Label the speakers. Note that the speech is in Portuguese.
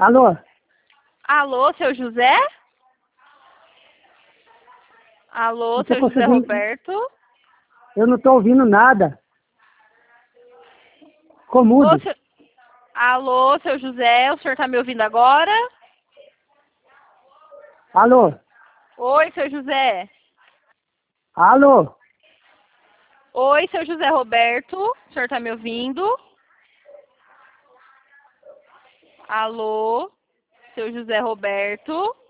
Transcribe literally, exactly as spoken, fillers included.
Speaker 1: Alô?
Speaker 2: Alô, seu José? Alô,
Speaker 1: Não tô
Speaker 2: seu José
Speaker 1: conseguindo-
Speaker 2: Roberto?
Speaker 1: Eu não tô ouvindo nada. Ficou
Speaker 2: Ô,
Speaker 1: mudo.
Speaker 2: seu... Alô, seu José, o senhor tá me ouvindo agora?
Speaker 1: Alô?
Speaker 2: Oi, seu José.
Speaker 1: Alô?
Speaker 2: Oi, seu José Roberto, o senhor tá me ouvindo? Alô, seu José Roberto?